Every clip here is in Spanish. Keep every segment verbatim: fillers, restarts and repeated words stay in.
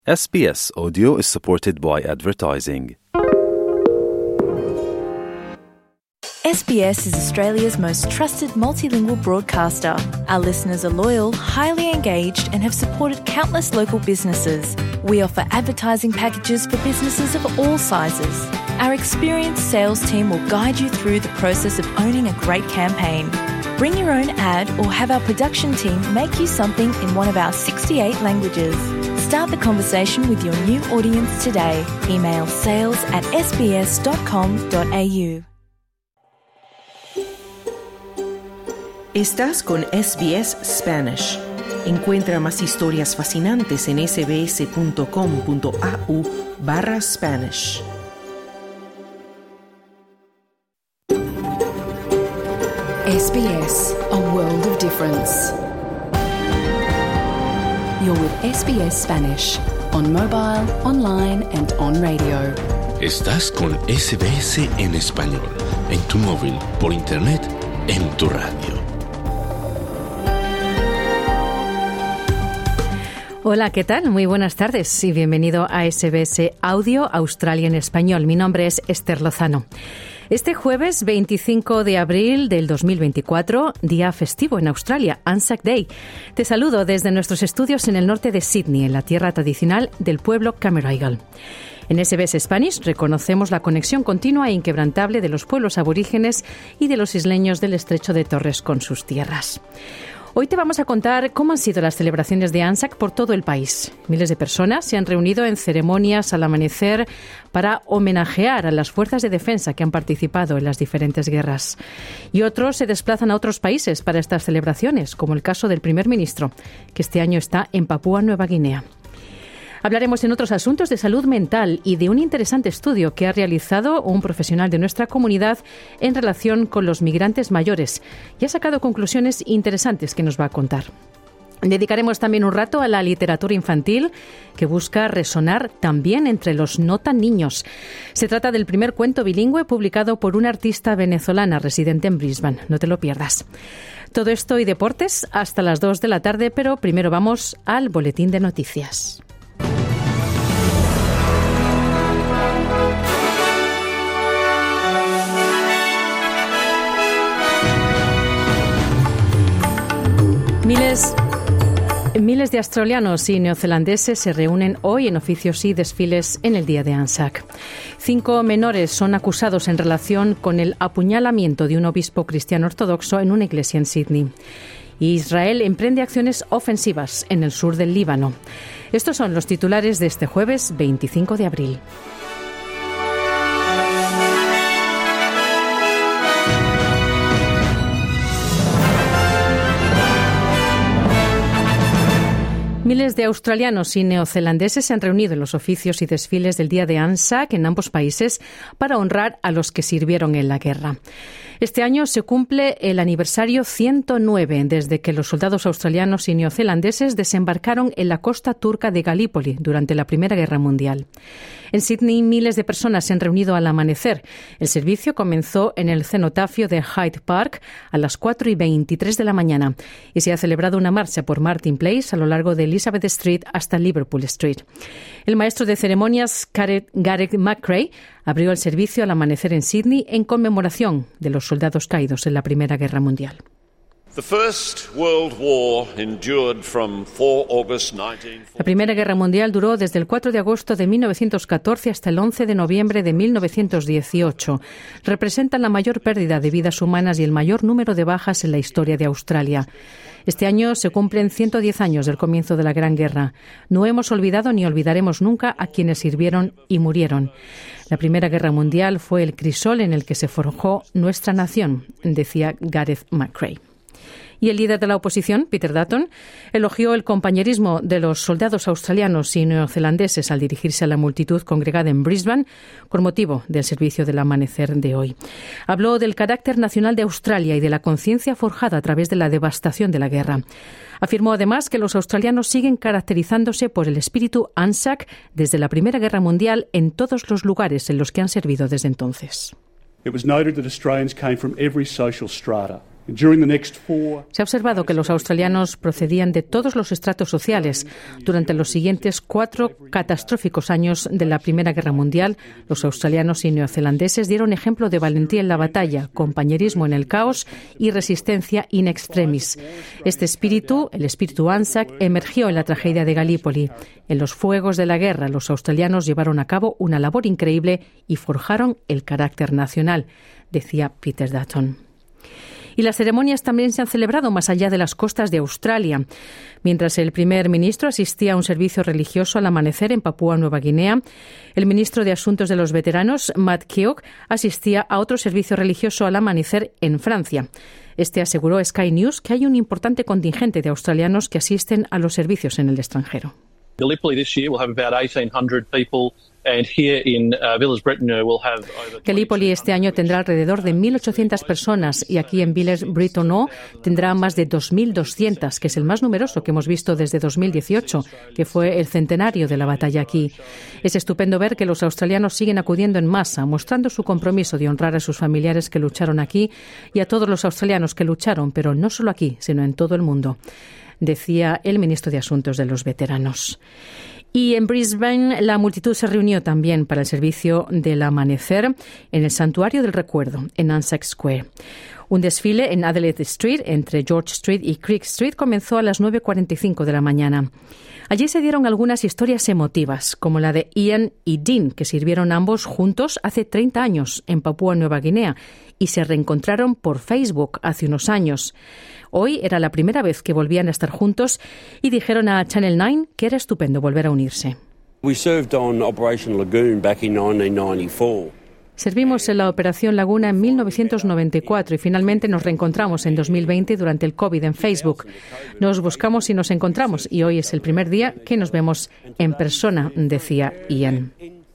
S B S Audio is supported by advertising. S B S is Australia's most trusted multilingual broadcaster. Our listeners are loyal, highly engaged, and have supported countless local businesses. We offer advertising packages for businesses of all sizes. Our experienced sales team will guide you through the process of owning a great campaign. Bring your own ad or have our production team make you something in one of our sixty-eight languages. Start the conversation with your new audience today. Email sales at s b s dot com dot a u. Estás con S B S Spanish. Encuentra más historias fascinantes en sbs.com.au barra Spanish. S B S, a world of difference. You're with S B S Spanish, on mobile, online and on radio. Estás con S B S en español, en tu móvil, por internet, en tu radio. Hola, ¿qué tal? Muy buenas tardes y bienvenido a S B S Audio Australia en Español. Mi nombre es Esther Lozano. Este jueves veinticinco de abril del dos mil veinticuatro, día festivo en Australia, Anzac Day. Te saludo desde nuestros estudios en el norte de Sydney, en la tierra tradicional del pueblo Cammeraygal. En S B S Spanish reconocemos la conexión continua e inquebrantable de los pueblos aborígenes y de los isleños del estrecho de Torres con sus tierras. Hoy te vamos a contar cómo han sido las celebraciones de Anzac por todo el país. Miles de personas se han reunido en ceremonias al amanecer para homenajear a las fuerzas de defensa que han participado en las diferentes guerras. Y otros se desplazan a otros países para estas celebraciones, como el caso del primer ministro, que este año está en Papúa Nueva Guinea. Hablaremos en otros asuntos de salud mental y de un interesante estudio que ha realizado un profesional de nuestra comunidad en relación con los migrantes mayores y ha sacado conclusiones interesantes que nos va a contar. Dedicaremos también un rato a la literatura infantil que busca resonar también entre los no tan niños. Se trata del primer cuento bilingüe publicado por una artista venezolana residente en Brisbane. No te lo pierdas. Todo esto y deportes hasta las dos de la tarde, pero primero vamos al boletín de noticias. Miles, miles de australianos y neozelandeses se reúnen hoy en oficios y desfiles en el día de Anzac. Cinco menores son acusados en relación con el apuñalamiento de un obispo cristiano ortodoxo en una iglesia en Sydney. Israel emprende acciones ofensivas en el sur del Líbano. Estos son los titulares de este jueves veinticinco de abril. Miles de australianos y neozelandeses se han reunido en los oficios y desfiles del Día de Anzac en ambos países para honrar a los que sirvieron en la guerra. Este año se cumple el aniversario ciento nueve desde que los soldados australianos y neozelandeses desembarcaron en la costa turca de Galípoli durante la Primera Guerra Mundial. En Sydney, miles de personas se han reunido al amanecer. El servicio comenzó en el cenotafio de Hyde Park a las cuatro y veintitrés de la mañana y se ha celebrado una marcha por Martin Place a lo largo de Elizabeth Street hasta Liverpool Street. El maestro de ceremonias, Gareth McRae, abrió el servicio al amanecer en Sydney en conmemoración de los soldados caídos en la Primera Guerra Mundial. La Primera Guerra Mundial duró desde el cuatro de agosto de mil novecientos catorce hasta el once de noviembre de mil novecientos dieciocho. Representan la mayor pérdida de vidas humanas y el mayor número de bajas en la historia de Australia. Este año se cumplen ciento diez años del comienzo de la Gran Guerra. No hemos olvidado ni olvidaremos nunca a quienes sirvieron y murieron. La Primera Guerra Mundial fue el crisol en el que se forjó nuestra nación, decía Gareth McRae. Y el líder de la oposición, Peter Dutton, elogió el compañerismo de los soldados australianos y neozelandeses al dirigirse a la multitud congregada en Brisbane con motivo del servicio del amanecer de hoy. Habló del carácter nacional de Australia y de la conciencia forjada a través de la devastación de la guerra. Afirmó además que los australianos siguen caracterizándose por el espíritu Anzac desde la Primera Guerra Mundial en todos los lugares en los que han servido desde entonces. It was noted that Australians came from every social strata. Se ha observado que los australianos procedían de todos los estratos sociales. Durante los siguientes cuatro catastróficos años de la Primera Guerra Mundial, los australianos y neozelandeses dieron ejemplo de valentía en la batalla, compañerismo en el caos y resistencia in extremis. Este espíritu, el espíritu Anzac, emergió en la tragedia de Galípoli. En los fuegos de la guerra, los australianos llevaron a cabo una labor increíble y forjaron el carácter nacional, decía Peter Dutton. Y las ceremonias también se han celebrado más allá de las costas de Australia. Mientras el primer ministro asistía a un servicio religioso al amanecer en Papúa Nueva Guinea, el ministro de Asuntos de los Veteranos, Matt Keogh, asistía a otro servicio religioso al amanecer en Francia. Este aseguró a Sky News que hay un importante contingente de australianos que asisten a los servicios en el extranjero. Gallipoli this year will have about eighteen hundred people. And here in uh, Villers-Brettoneux we'll have over Gallipoli este año tendrá alrededor de mil ochocientas personas y aquí en Villers-Brettoneux tendrá más de dos mil doscientas, que es el más numeroso que hemos visto desde dos mil dieciocho, que fue el centenario de la batalla aquí. Es estupendo ver que los australianos siguen acudiendo en masa, mostrando su compromiso de honrar a sus familiares que lucharon aquí y a todos los australianos que lucharon, pero no solo aquí, sino en todo el mundo, decía el ministro de Asuntos de los Veteranos. Y en Brisbane la multitud se reunió también para el servicio del amanecer en el Santuario del Recuerdo, en Anzac Square. Un desfile en Adelaide Street, entre George Street y Creek Street, comenzó a las nueve cuarenta y cinco de la mañana. Allí se dieron algunas historias emotivas, como la de Ian y Dean, que sirvieron ambos juntos hace treinta años en Papúa Nueva Guinea y se reencontraron por Facebook hace unos años. Hoy era la primera vez que volvían a estar juntos y dijeron a Channel nueve que era estupendo volver a unirse. We served on Operation Lagoon back in nineteen ninety-four. Servimos en la Operación Laguna en mil novecientos noventa y cuatro y finalmente nos reencontramos en dos mil veinte durante el COVID en Facebook. Nos buscamos y nos encontramos y hoy es el primer día que nos vemos en persona, decía Ian.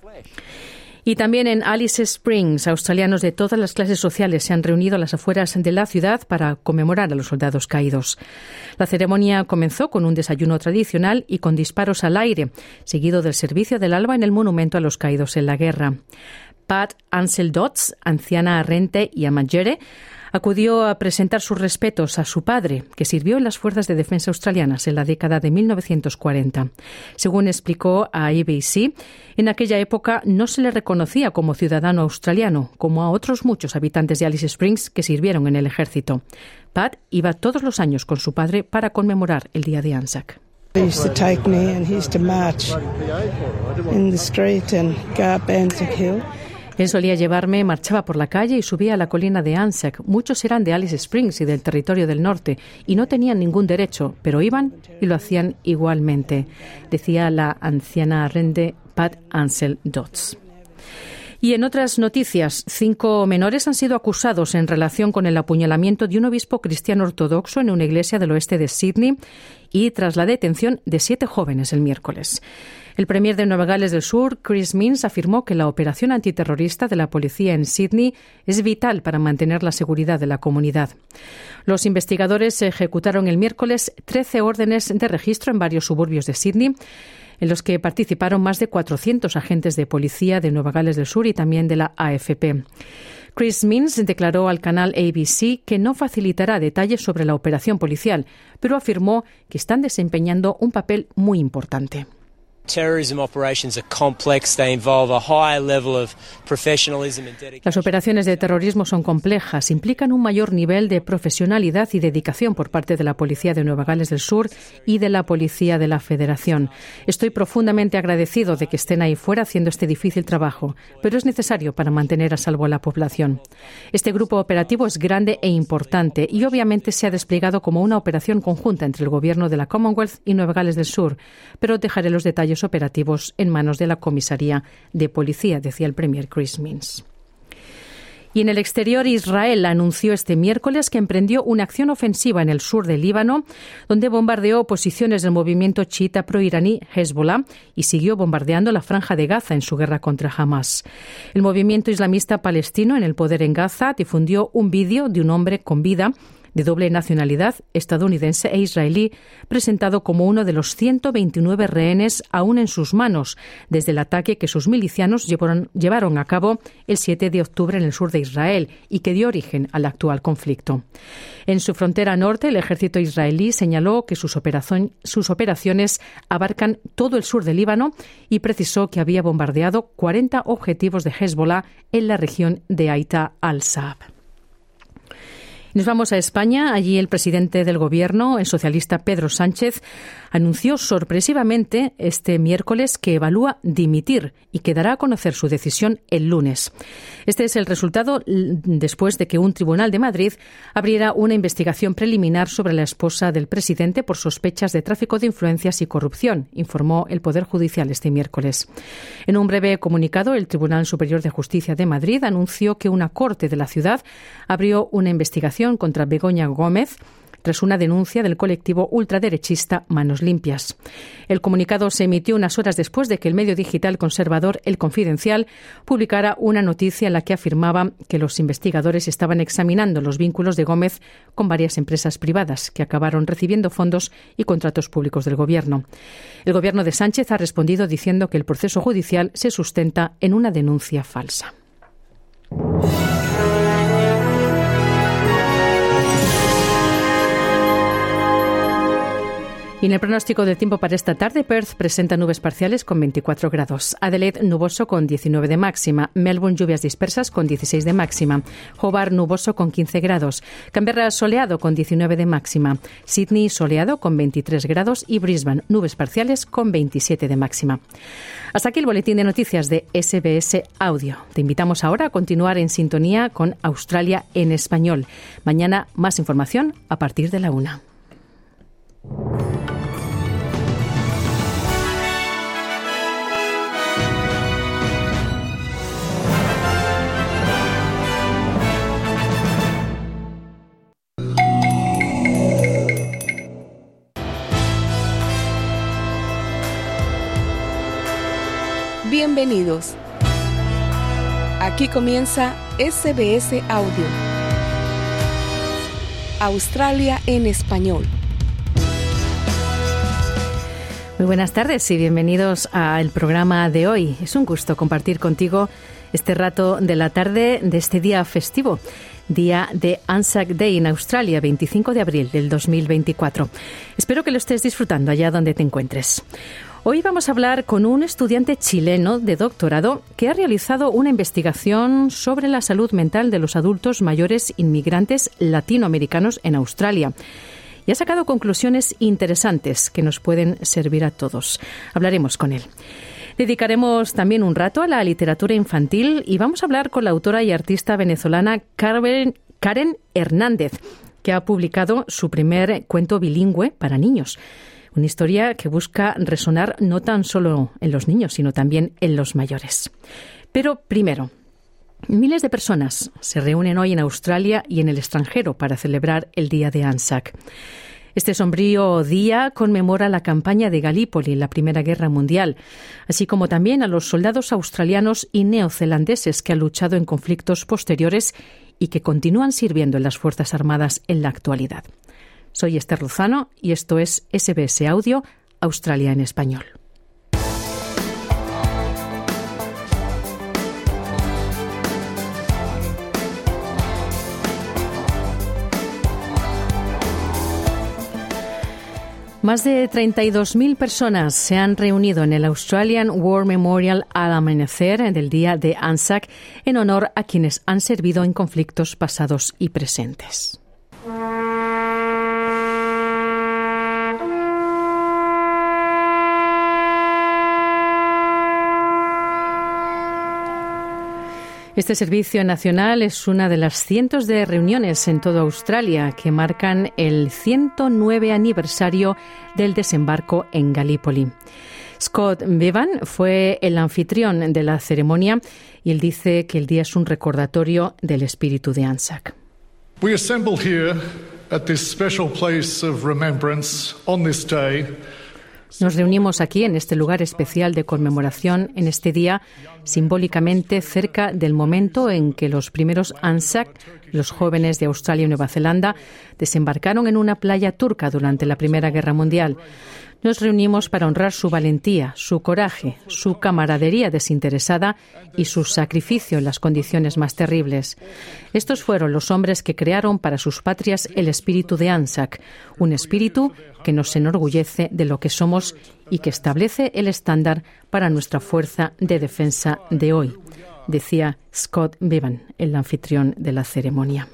Y también en Alice Springs, australianos de todas las clases sociales se han reunido a las afueras de la ciudad para conmemorar a los soldados caídos. La ceremonia comenzó con un desayuno tradicional y con disparos al aire, seguido del servicio del alba en el monumento a los caídos en la guerra. Pat Ansell-Dodds, anciana Arrente y Amagere, acudió a presentar sus respetos a su padre, que sirvió en las Fuerzas de Defensa Australianas en la década de mil novecientos cuarenta. Según explicó a A B C, en aquella época no se le reconocía como ciudadano australiano, como a otros muchos habitantes de Alice Springs que sirvieron en el ejército. Pat iba todos los años con su padre para conmemorar el Día de Anzac. He used to take me and he used to march in the street and go up Anzac Hill. Él solía llevarme, marchaba por la calle y subía a la colina de Anzac. Muchos eran de Alice Springs y del Territorio del Norte y no tenían ningún derecho, pero iban y lo hacían igualmente, decía la anciana arrende Pat Ansell-Dodds. Y en otras noticias, cinco menores han sido acusados en relación con el apuñalamiento de un obispo cristiano ortodoxo en una iglesia del oeste de Sydney y tras la detención de siete jóvenes el miércoles. El premier de Nueva Gales del Sur, Chris Minns, afirmó que la operación antiterrorista de la policía en Sydney es vital para mantener la seguridad de la comunidad. Los investigadores ejecutaron el miércoles trece órdenes de registro en varios suburbios de Sydney, en los que participaron más de cuatrocientos agentes de policía de Nueva Gales del Sur y también de la A F P. Chris Minns declaró al canal A B C que no facilitará detalles sobre la operación policial, pero afirmó que están desempeñando un papel muy importante. Las operaciones de terrorismo son complejas, implican un mayor nivel de profesionalidad y dedicación por parte de la Policía de Nueva Gales del Sur y de la Policía de la Federación. Estoy profundamente agradecido de que estén ahí fuera haciendo este difícil trabajo, pero es necesario para mantener a salvo a la población. Este grupo operativo es grande e importante y obviamente se ha desplegado como una operación conjunta entre el Gobierno de la Commonwealth y Nueva Gales del Sur, pero dejaré los detalles operativos en manos de la Comisaría de Policía, decía el premier Chris Minns. Y en el exterior, Israel anunció este miércoles que emprendió una acción ofensiva en el sur del Líbano, donde bombardeó posiciones del movimiento chiita proiraní Hezbollah y siguió bombardeando la franja de Gaza en su guerra contra Hamas. El movimiento islamista palestino en el poder en Gaza difundió un vídeo de un hombre con vida de doble nacionalidad estadounidense e israelí, presentado como uno de los ciento veintinueve rehenes aún en sus manos desde el ataque que sus milicianos llevaron, llevaron a cabo el siete de octubre en el sur de Israel y que dio origen al actual conflicto. En su frontera norte, el ejército israelí señaló que sus, operación, sus operaciones abarcan todo el sur del Líbano y precisó que había bombardeado cuarenta objetivos de Hezbollah en la región de Aita al-Saab. Nos vamos a España. Allí el presidente del Gobierno, el socialista Pedro Sánchez, anunció sorpresivamente este miércoles que evalúa dimitir y que dará a conocer su decisión el lunes. Este es el resultado después de que un tribunal de Madrid abriera una investigación preliminar sobre la esposa del presidente por sospechas de tráfico de influencias y corrupción, informó el Poder Judicial este miércoles. En un breve comunicado, el Tribunal Superior de Justicia de Madrid anunció que una corte de la ciudad abrió una investigación contra Begoña Gómez tras una denuncia del colectivo ultraderechista Manos Limpias. El comunicado se emitió unas horas después de que el medio digital conservador El Confidencial publicara una noticia en la que afirmaba que los investigadores estaban examinando los vínculos de Gómez con varias empresas privadas que acabaron recibiendo fondos y contratos públicos del Gobierno. El Gobierno de Sánchez ha respondido diciendo que el proceso judicial se sustenta en una denuncia falsa. Y en el pronóstico del tiempo para esta tarde, Perth presenta nubes parciales con veinticuatro grados. Adelaide nuboso con diecinueve de máxima. Melbourne lluvias dispersas con dieciséis de máxima. Hobart nuboso con quince grados. Canberra soleado con diecinueve de máxima. Sydney soleado con veintitrés grados y Brisbane nubes parciales con veintisiete de máxima. Hasta aquí el boletín de noticias de S B S Audio. Te invitamos ahora a continuar en sintonía con Australia en español. Mañana más información a partir de la una. Bienvenidos. Aquí comienza S B S Audio. Australia en español. Muy buenas tardes y bienvenidos al programa de hoy. Es un gusto compartir contigo este rato de la tarde de este día festivo, día de Anzac Day en Australia, veinticinco de abril del dos mil veinticuatro. Espero que lo estés disfrutando allá donde te encuentres. Hoy vamos a hablar con un estudiante chileno de doctorado que ha realizado una investigación sobre la salud mental de los adultos mayores inmigrantes latinoamericanos en Australia. Y ha sacado conclusiones interesantes que nos pueden servir a todos. Hablaremos con él. Dedicaremos también un rato a la literatura infantil y vamos a hablar con la autora y artista venezolana Karen, Karen Hernández, que ha publicado su primer cuento bilingüe para niños. Una historia que busca resonar no tan solo en los niños, sino también en los mayores. Pero primero, miles de personas se reúnen hoy en Australia y en el extranjero para celebrar el Día de Anzac. Este sombrío día conmemora la campaña de Galípoli en la Primera Guerra Mundial, así como también a los soldados australianos y neozelandeses que han luchado en conflictos posteriores y que continúan sirviendo en las Fuerzas Armadas en la actualidad. Soy Esther Lozano y esto es S B S Audio, Australia en español. Más de treinta y dos mil personas se han reunido en el Australian War Memorial al amanecer del día de Anzac en honor a quienes han servido en conflictos pasados y presentes. Este servicio nacional es una de las cientos de reuniones en toda Australia que marcan el ciento nueve aniversario del desembarco en Galípoli. Scott Bevan fue el anfitrión de la ceremonia y él dice que el día es un recordatorio del espíritu de Anzac. We assemble here at this special place of remembrance on this day Nos reunimos aquí, en este lugar especial de conmemoración, en este día, simbólicamente cerca del momento en que los primeros Anzac, los jóvenes de Australia y Nueva Zelanda, desembarcaron en una playa turca durante la Primera Guerra Mundial. Nos reunimos para honrar su valentía, su coraje, su camaradería desinteresada y su sacrificio en las condiciones más terribles. Estos fueron los hombres que crearon para sus patrias el espíritu de Anzac, un espíritu que nos enorgullece de lo que somos y que establece el estándar para nuestra fuerza de defensa de hoy, decía Scott Bevan, el anfitrión de la ceremonia.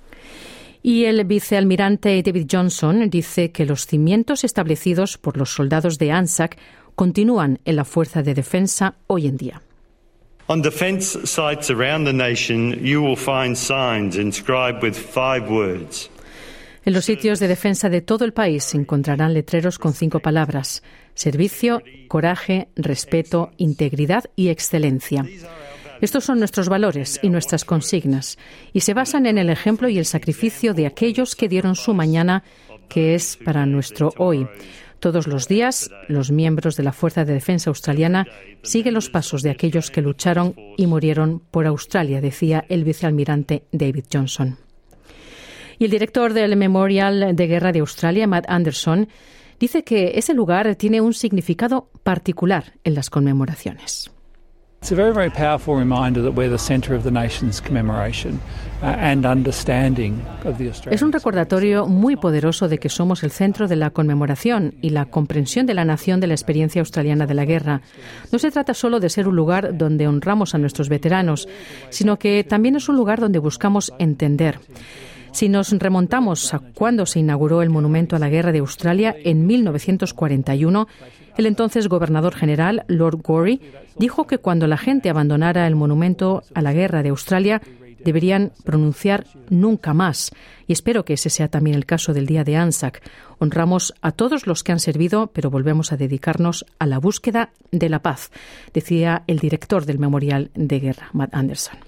Y el vicealmirante David Johnson dice que los cimientos establecidos por los soldados de Anzac continúan en la fuerza de defensa hoy en día. On defence sites around the nation, you will find signs inscribed with five words. En los sitios de defensa de todo el país se encontrarán letreros con cinco palabras: servicio, coraje, respeto, integridad y excelencia. Estos son nuestros valores y nuestras consignas, y se basan en el ejemplo y el sacrificio de aquellos que dieron su mañana, que es para nuestro hoy. Todos los días, los miembros de la Fuerza de Defensa Australiana siguen los pasos de aquellos que lucharon y murieron por Australia, decía el vicealmirante David Johnson. Y el director del Memorial de Guerra de Australia, Matt Anderson, dice que ese lugar tiene un significado particular en las conmemoraciones. It's a very, very powerful reminder that we're the centre of the nation's commemoration uh, and understanding of the Australian. Es un recordatorio muy poderoso de que somos el centro de la conmemoración y la comprensión de la nación de la experiencia australiana de la guerra. No se trata solo de ser un lugar donde honramos a nuestros veteranos, sino que también es un lugar donde buscamos entender. Si nos remontamos a cuando se inauguró el Monumento a la Guerra de Australia en mil novecientos cuarenta y uno, el entonces gobernador general, Lord Gorey, dijo que cuando la gente abandonara el Monumento a la Guerra de Australia, deberían pronunciar nunca más. Y espero que ese sea también el caso del Día de Anzac. Honramos a todos los que han servido, pero volvemos a dedicarnos a la búsqueda de la paz, decía el director del Memorial de Guerra, Matt Anderson.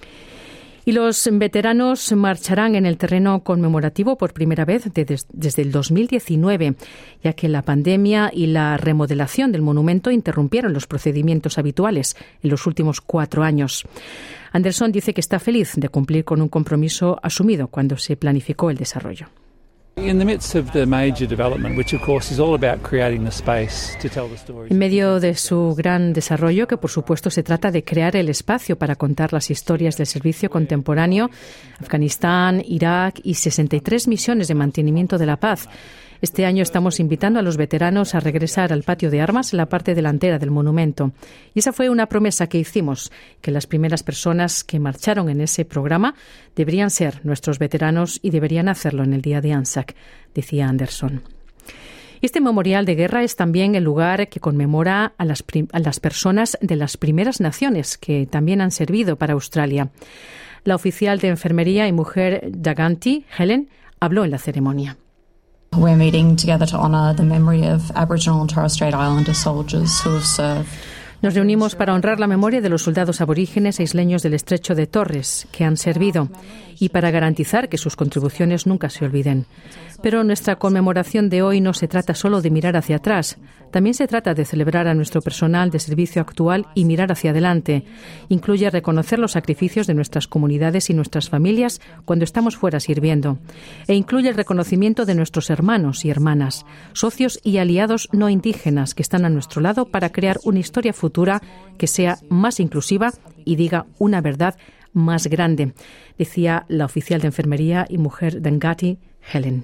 Y los veteranos marcharán en el terreno conmemorativo por primera vez de des, desde el dos mil diecinueve, ya que la pandemia y la remodelación del monumento interrumpieron los procedimientos habituales en los últimos cuatro años. Anderson dice que está feliz de cumplir con un compromiso asumido cuando se planificó el desarrollo. In the midst of the major development, which of course is all about creating the space to tell the stories. En medio de su gran desarrollo, que por supuesto se trata de crear el espacio para contar las historias del servicio contemporáneo, Afganistán, Irak y sesenta y tres misiones de mantenimiento de la paz. Este año estamos invitando a los veteranos a regresar al patio de armas en la parte delantera del monumento. Y esa fue una promesa que hicimos, que las primeras personas que marcharon en ese programa deberían ser nuestros veteranos y deberían hacerlo en el Día de Anzac, decía Anderson. Este memorial de guerra es también el lugar que conmemora a las, prim- a las personas de las primeras naciones que también han servido para Australia. La oficial de enfermería y mujer Daganti, Helen, habló en la ceremonia. We're meeting together to honour the memory of Aboriginal and Torres Strait Islander soldiers who have served. Nos reunimos para honrar la memoria de los soldados aborígenes e isleños del Estrecho de Torres que han servido y para garantizar que sus contribuciones nunca se olviden. Pero nuestra conmemoración de hoy no se trata solo de mirar hacia atrás, también se trata de celebrar a nuestro personal de servicio actual y mirar hacia adelante. Incluye reconocer los sacrificios de nuestras comunidades y nuestras familias cuando estamos fuera sirviendo. E incluye el reconocimiento de nuestros hermanos y hermanas, socios y aliados no indígenas que están a nuestro lado para crear una historia futura que sea más inclusiva y diga una verdad más grande, decía la oficial de enfermería y mujer Dangati, Helen.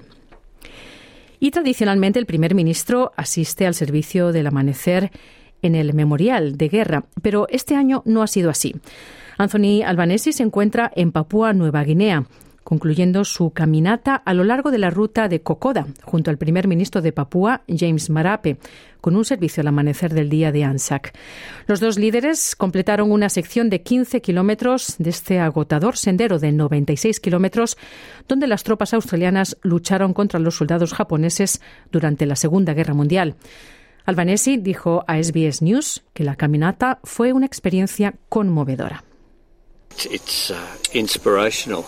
Y tradicionalmente el primer ministro asiste al servicio del amanecer en el Memorial de Guerra, pero este año no ha sido así. Anthony Albanese se encuentra en Papúa Nueva Guinea, concluyendo su caminata a lo largo de la ruta de Kokoda, junto al primer ministro de Papúa, James Marape, con un servicio al amanecer del Día de Anzac. Los dos líderes completaron una sección de quince kilómetros de este agotador sendero de noventa y seis kilómetros, donde las tropas australianas lucharon contra los soldados japoneses durante la Segunda Guerra Mundial. Albanese dijo a S B S News que la caminata fue una experiencia conmovedora. It's uh, inspirational.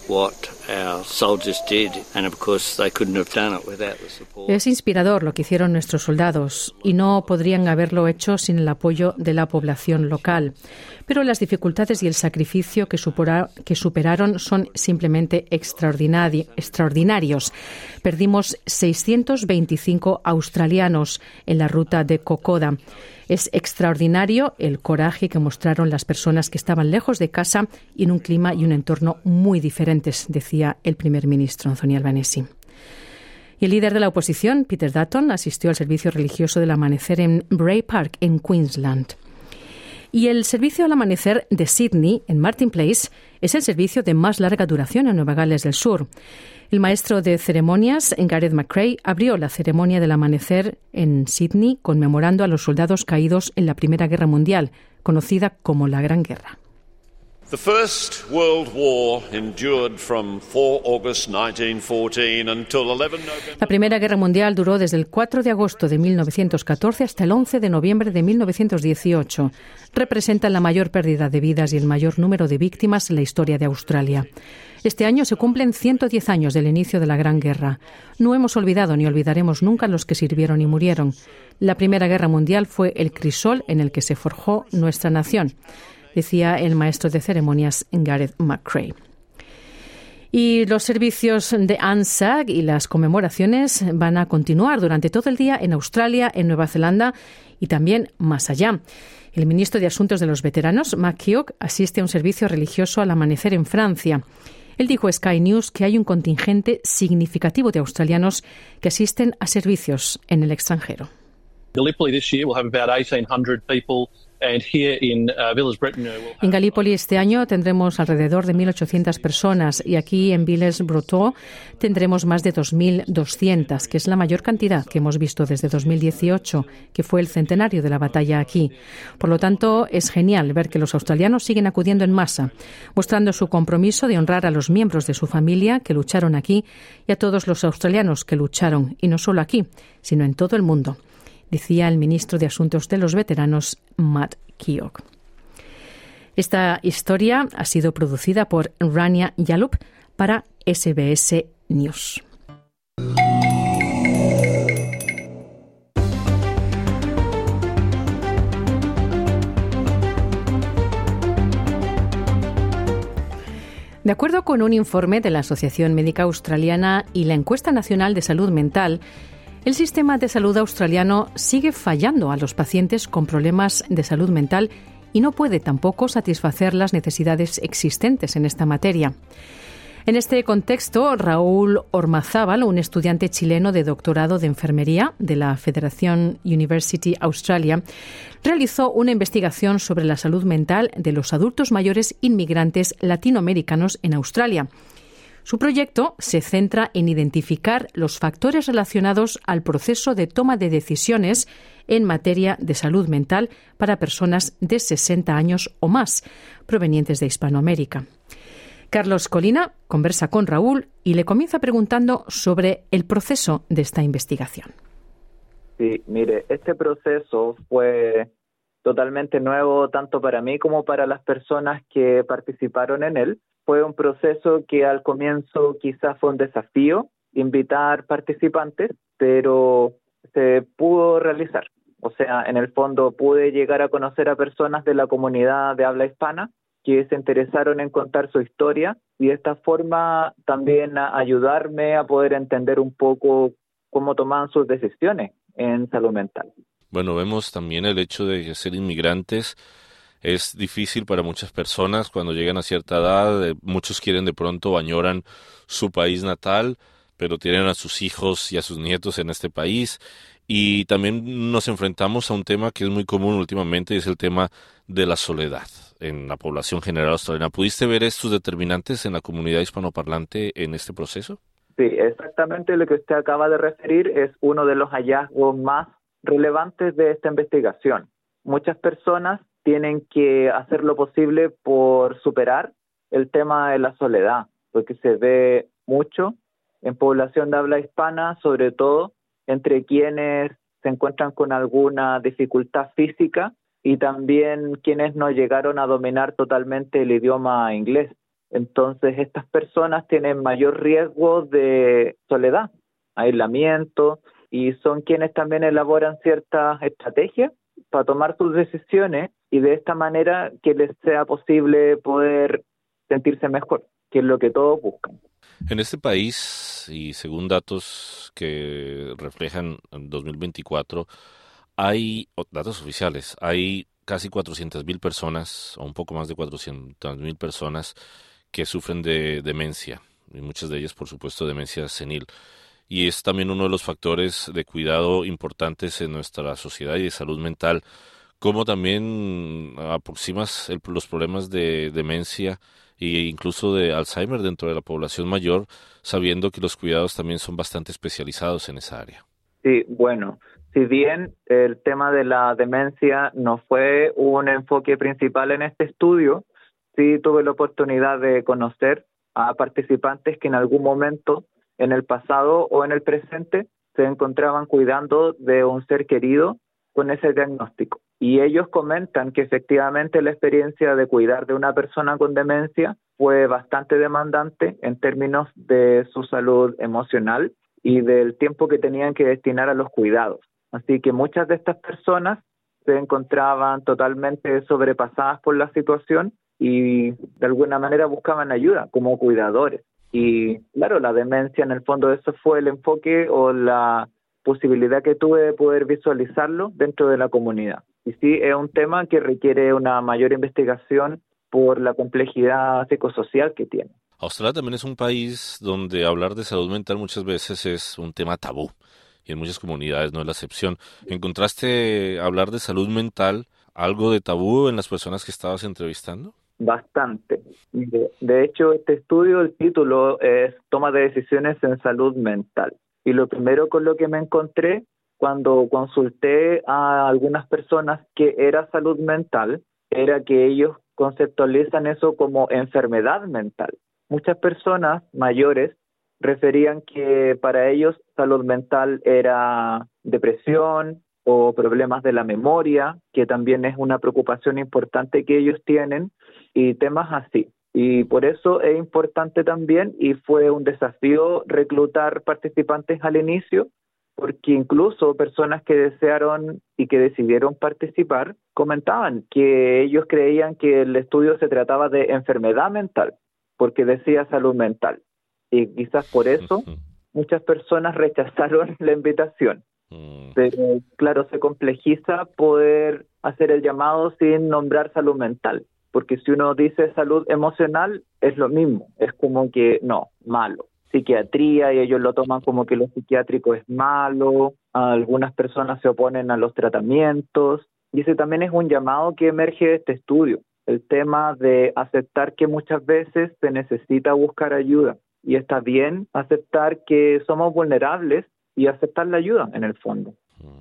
what our soldiers did, and of course they couldn't have done it without the support. Es inspirador lo que hicieron nuestros soldados y no podrían haberlo hecho sin el apoyo de la población local. Pero las dificultades y el sacrificio que, supora, que superaron son simplemente extraordinari- extraordinarios. Perdimos seiscientos veinticinco australianos en la ruta de Kokoda. Es extraordinario el coraje que mostraron las personas que estaban lejos de casa y en un clima y un entorno muy diferentes, decía el primer ministro Anthony Albanese. Y el líder de la oposición, Peter Dutton, asistió al servicio religioso del amanecer en Bray Park, en Queensland. Y el servicio al amanecer de Sydney, en Martin Place, es el servicio de más larga duración en Nueva Gales del Sur. El maestro de ceremonias, Gareth McRae, abrió la ceremonia del amanecer en Sydney conmemorando a los soldados caídos en la Primera Guerra Mundial, conocida como la Gran Guerra. The First World War endured from four August nineteen fourteen until eleven November. La Primera Guerra Mundial duró desde el cuatro de agosto de mil novecientos catorce hasta el once de noviembre de mil novecientos dieciocho. Representa la mayor pérdida de vidas y el mayor número de víctimas en la historia de Australia. Este año se cumplen ciento diez años del inicio de la Gran Guerra. No hemos olvidado ni olvidaremos nunca a los que sirvieron y murieron. La Primera Guerra Mundial fue el crisol en el que se forjó nuestra nación, decía el maestro de ceremonias Gareth McRae. Y los servicios de ANZAC y las conmemoraciones van a continuar durante todo el día en Australia, en Nueva Zelanda y también más allá. El ministro de Asuntos de los Veteranos, Matt Keogh, asiste a un servicio religioso al amanecer en Francia. Él dijo a Sky News que hay un contingente significativo de australianos que asisten a servicios en el extranjero. Gallipoli this year will have about eighteen hundred people. And here in uh, Villers-Bretonneux we'll have... En Gallipoli este año tendremos alrededor de mil ochocientas personas y aquí en Villers-Bretonneux tendremos más de dos mil doscientas, que es la mayor cantidad que hemos visto desde dos mil dieciocho, que fue el centenario de la batalla aquí. Por lo tanto, es genial ver que los australianos siguen acudiendo en masa, mostrando su compromiso de honrar a los miembros de su familia que lucharon aquí y a todos los australianos que lucharon, y no solo aquí, sino en todo el mundo, decía el ministro de Asuntos de los Veteranos, Matt Keogh. Esta historia ha sido producida por Rania Yalup para S B S News. De acuerdo con un informe de la Asociación Médica Australiana y la Encuesta Nacional de Salud Mental, el sistema de salud australiano sigue fallando a los pacientes con problemas de salud mental y no puede tampoco satisfacer las necesidades existentes en esta materia. En este contexto, Raúl Ormazábal, un estudiante chileno de doctorado de enfermería de la Federación University Australia, realizó una investigación sobre la salud mental de los adultos mayores inmigrantes latinoamericanos en Australia. Su proyecto se centra en identificar los factores relacionados al proceso de toma de decisiones en materia de salud mental para personas de sesenta años o más, provenientes de Hispanoamérica. Carlos Colina conversa con Raúl y le comienza preguntando sobre el proceso de esta investigación. Sí, mire, este proceso fue totalmente nuevo tanto para mí como para las personas que participaron en él. Fue un proceso que al comienzo quizás fue un desafío invitar participantes, pero se pudo realizar. O sea, en el fondo pude llegar a conocer a personas de la comunidad de habla hispana que se interesaron en contar su historia y de esta forma también a ayudarme a poder entender un poco cómo tomaban sus decisiones en salud mental. Bueno, vemos también el hecho de ser inmigrantes. Es difícil para muchas personas cuando llegan a cierta edad. Muchos quieren de pronto o añoran su país natal, pero tienen a sus hijos y a sus nietos en este país. Y también nos enfrentamos a un tema que es muy común últimamente, y es el tema de la soledad en la población general australiana. ¿Pudiste ver estos determinantes en la comunidad hispanoparlante en este proceso? Sí, exactamente lo que usted acaba de referir es uno de los hallazgos más relevantes de esta investigación. Muchas personas tienen que hacer lo posible por superar el tema de la soledad, porque se ve mucho en población de habla hispana, sobre todo entre quienes se encuentran con alguna dificultad física y también quienes no llegaron a dominar totalmente el idioma inglés. Entonces, estas personas tienen mayor riesgo de soledad, aislamiento, y son quienes también elaboran ciertas estrategias para tomar sus decisiones y de esta manera que les sea posible poder sentirse mejor, que es lo que todos buscan. En este país, y según datos que reflejan en dos mil veinticuatro, hay datos oficiales, hay casi cuatrocientas mil personas, o un poco más de cuatrocientas mil personas que sufren de demencia, y muchas de ellas, por supuesto, demencia senil. Y es también uno de los factores de cuidado importantes en nuestra sociedad y de salud mental. ¿Cómo también aproximas el, los problemas de demencia e incluso de Alzheimer dentro de la población mayor, sabiendo que los cuidados también son bastante especializados en esa área? Sí, bueno, si bien el tema de la demencia no fue un enfoque principal en este estudio, sí tuve la oportunidad de conocer a participantes que en algún momento, en el pasado o en el presente, se encontraban cuidando de un ser querido con ese diagnóstico. Y ellos comentan que efectivamente la experiencia de cuidar de una persona con demencia fue bastante demandante en términos de su salud emocional y del tiempo que tenían que destinar a los cuidados. Así que muchas de estas personas se encontraban totalmente sobrepasadas por la situación y de alguna manera buscaban ayuda como cuidadores. Y claro, la demencia en el fondo eso fue el enfoque o la posibilidad que tuve de poder visualizarlo dentro de la comunidad. Y sí, es un tema que requiere una mayor investigación por la complejidad psicosocial que tiene. Australia también es un país donde hablar de salud mental muchas veces es un tema tabú, y en muchas comunidades no es la excepción. ¿Encontraste hablar de salud mental algo de tabú en las personas que estabas entrevistando? Bastante. De, de hecho, este estudio, el título es Toma de decisiones en salud mental. Y lo primero con lo que me encontré cuando consulté a algunas personas que era salud mental, era que ellos conceptualizan eso como enfermedad mental. Muchas personas mayores referían que para ellos salud mental era depresión o problemas de la memoria, que también es una preocupación importante que ellos tienen, y temas así. Y por eso es importante también, y fue un desafío reclutar participantes al inicio, porque incluso personas que desearon y que decidieron participar comentaban que ellos creían que el estudio se trataba de enfermedad mental, porque decía salud mental. Y quizás por eso muchas personas rechazaron la invitación. Pero claro, se complejiza poder hacer el llamado sin nombrar salud mental, porque si uno dice salud emocional es lo mismo, es como que no, malo. Psiquiatría, y ellos lo toman como que lo psiquiátrico es malo, algunas personas se oponen a los tratamientos, y ese también es un llamado que emerge de este estudio, el tema de aceptar que muchas veces se necesita buscar ayuda, y está bien aceptar que somos vulnerables y aceptar la ayuda en el fondo.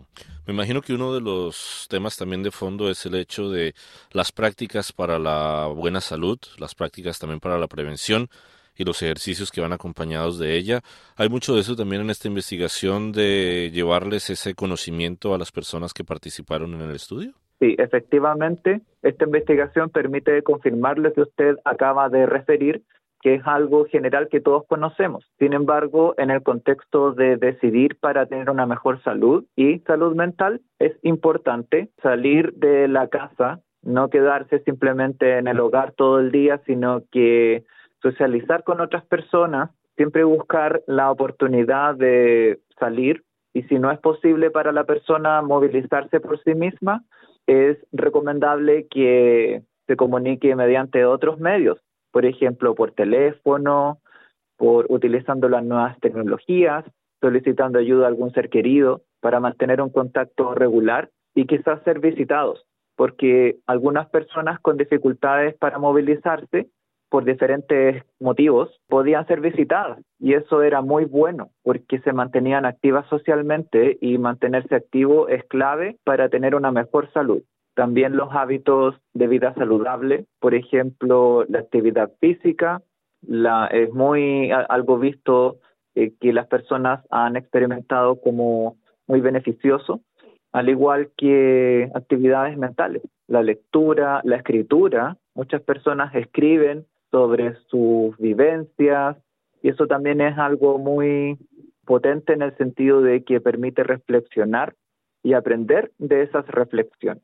Me imagino que uno de los temas también de fondo es el hecho de las prácticas para la buena salud, las prácticas también para la prevención y los ejercicios que van acompañados de ella. Hay mucho de eso también en esta investigación de llevarles ese conocimiento a las personas que participaron en el estudio. Sí, efectivamente, esta investigación permite confirmar lo que usted acaba de referir, que es algo general que todos conocemos. Sin embargo, en el contexto de decidir para tener una mejor salud y salud mental, es importante salir de la casa, no quedarse simplemente en el hogar todo el día, sino que socializar con otras personas, siempre buscar la oportunidad de salir, y si no es posible para la persona movilizarse por sí misma, es recomendable que se comunique mediante otros medios, por ejemplo, por teléfono, por utilizando las nuevas tecnologías, solicitando ayuda a algún ser querido para mantener un contacto regular y quizás ser visitados, porque algunas personas con dificultades para movilizarse por diferentes motivos podían ser visitadas, y eso era muy bueno porque se mantenían activas socialmente, y mantenerse activo es clave para tener una mejor salud. También los hábitos de vida saludable, por ejemplo, la actividad física, la, es muy algo visto eh, que las personas han experimentado como muy beneficioso, al igual que actividades mentales, la lectura, la escritura. Muchas personas escriben sobre sus vivencias, y eso también es algo muy potente en el sentido de que permite reflexionar y aprender de esas reflexiones.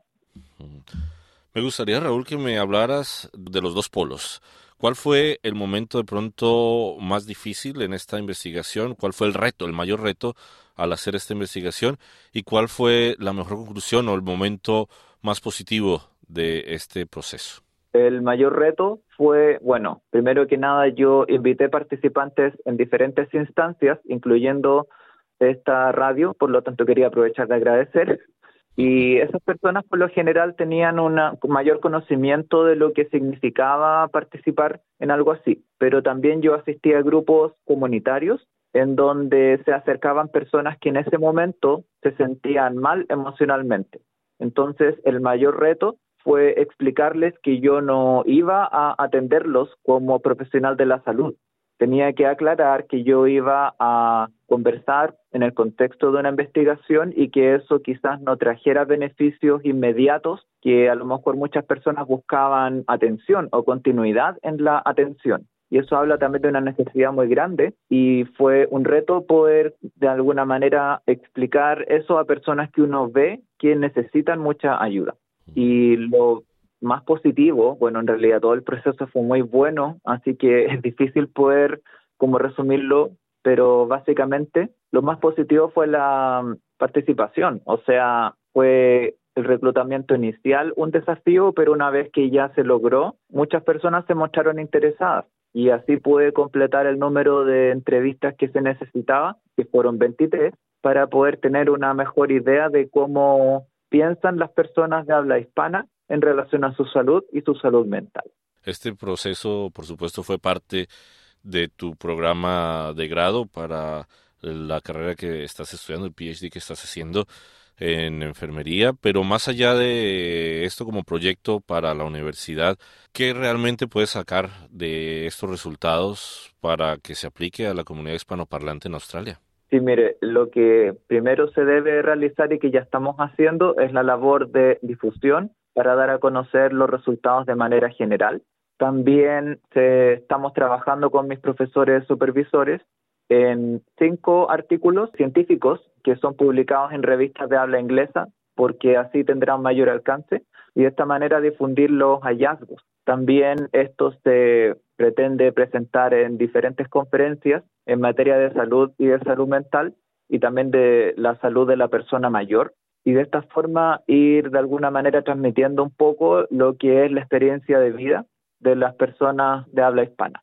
Me gustaría, Raúl, que me hablaras de los dos polos. ¿Cuál fue el momento de pronto más difícil en esta investigación? ¿Cuál fue el reto, el mayor reto al hacer esta investigación? ¿Y cuál fue la mejor conclusión o el momento más positivo de este proceso? El mayor reto fue, bueno, primero que nada yo invité participantes en diferentes instancias, incluyendo esta radio, por lo tanto quería aprovechar de agradecer. Y esas personas por lo general tenían un mayor conocimiento de lo que significaba participar en algo así. Pero también yo asistí a grupos comunitarios en donde se acercaban personas que en ese momento se sentían mal emocionalmente. Entonces el mayor reto fue explicarles que yo no iba a atenderlos como profesional de la salud. Tenía que aclarar que yo iba a conversar en el contexto de una investigación y que eso quizás no trajera beneficios inmediatos, que a lo mejor muchas personas buscaban atención o continuidad en la atención. Y eso habla también de una necesidad muy grande y fue un reto poder de alguna manera explicar eso a personas que uno ve que necesitan mucha ayuda. Y lo más positivo, bueno, en realidad todo el proceso fue muy bueno, así que es difícil poder como resumirlo, pero básicamente lo más positivo fue la participación, o sea, fue el reclutamiento inicial un desafío, pero una vez que ya se logró, muchas personas se mostraron interesadas y así pude completar el número de entrevistas que se necesitaba, que fueron veintitrés, para poder tener una mejor idea de cómo piensan las personas de habla hispana en relación a su salud y su salud mental. Este proceso, por supuesto, fue parte de tu programa de grado para la carrera que estás estudiando, el P H D que estás haciendo en enfermería, pero más allá de esto como proyecto para la universidad, ¿qué realmente puedes sacar de estos resultados para que se aplique a la comunidad hispanoparlante en Australia? Sí, mire, lo que primero se debe realizar y que ya estamos haciendo es la labor de difusión para dar a conocer los resultados de manera general. También se, estamos trabajando con mis profesores supervisores en cinco artículos científicos que son publicados en revistas de habla inglesa, porque así tendrán mayor alcance, y de esta manera difundir los hallazgos. También esto se pretende presentar en diferentes conferencias en materia de salud y de salud mental, y también de la salud de la persona mayor, y de esta forma ir de alguna manera transmitiendo un poco lo que es la experiencia de vida de las personas de habla hispana.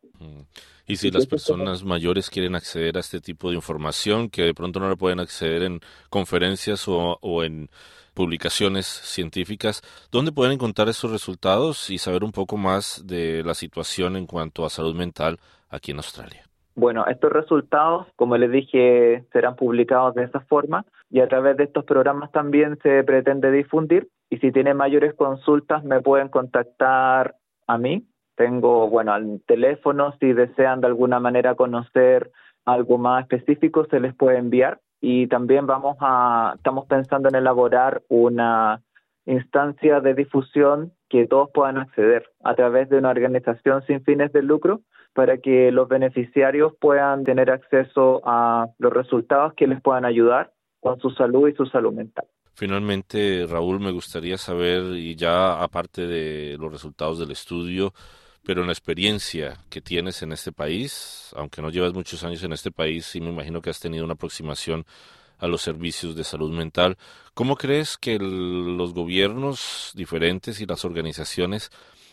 Y si las personas mayores quieren acceder a este tipo de información, que de pronto no le pueden acceder en conferencias o, o en publicaciones científicas, ¿dónde pueden encontrar esos resultados y saber un poco más de la situación en cuanto a salud mental aquí en Australia? Bueno, estos resultados, como les dije, serán publicados de esa forma y a través de estos programas también se pretende difundir. Y si tienen mayores consultas, me pueden contactar a mí. Tengo, bueno, al teléfono, si desean de alguna manera conocer algo más específico, se les puede enviar. Y también vamos a, estamos pensando en elaborar una instancia de difusión que todos puedan acceder a través de una organización sin fines de lucro para que los beneficiarios puedan tener acceso a los resultados que les puedan ayudar con su salud y su salud mental. Finalmente, Raúl, me gustaría saber, y ya aparte de los resultados del estudio, pero en la experiencia que tienes en este país, aunque no llevas muchos años en este país, sí me imagino que has tenido una aproximación a los servicios de salud mental. ¿Cómo crees que el, los gobiernos diferentes y las organizaciones